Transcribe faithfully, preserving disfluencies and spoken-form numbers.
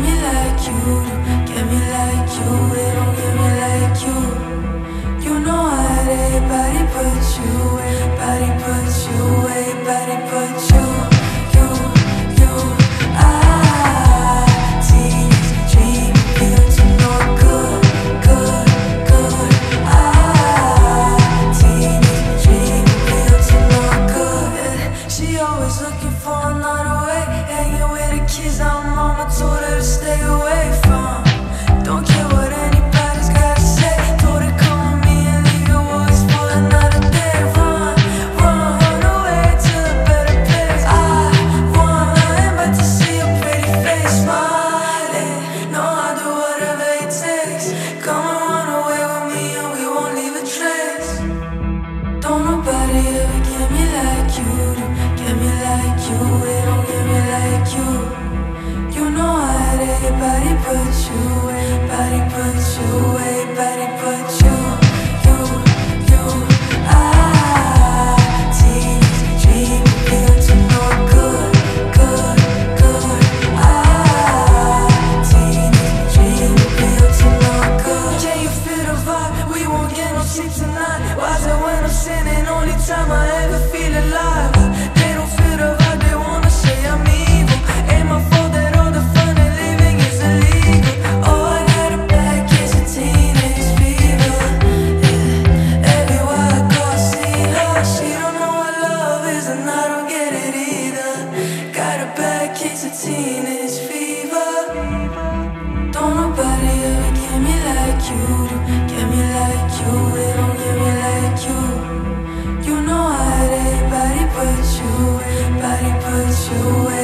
me like you do, get me like you, they don't get me like you. You know I had everybody but you, everybody but you, everybody but you. You, you, I, teenage dream, feel to no good, good, good. I, teenage dream, feel to no good. She always looking for another way, hanging with the kids our mama told her to stay away from. Don't care what anybody's gotta say, told her come with me and leave your worries for another day. Run, run, run away to a better place. I want nothing but to see your pretty face smiling. No, I'll do whatever it takes. Come and run away with me and we won't leave a trace. Don't nobody ever get me like you do, get me like you, they don't get me like you. You know I had everybody but you, everybody but you, everybody but you. You, you, I, teenage dream, feel to no good, good, good. I, teenage dream, feel to no good. Can you feel the vibe? We won't get no sleep tonight. Why is it when I'm sinning, only time I ever feel alive? They don't feel the vibe, they wanna say I'm evil. Ain't my fault that all the fun and living is illegal. Oh, I got a bad case of teenage fever, yeah. Everywhere I go I see her. She don't know what love is and I don't get it either. Got a bad case of teenage fever. Don't nobody ever get me like you do, get me like you, they don't get me like you. You know I had everybody but you, everybody but you.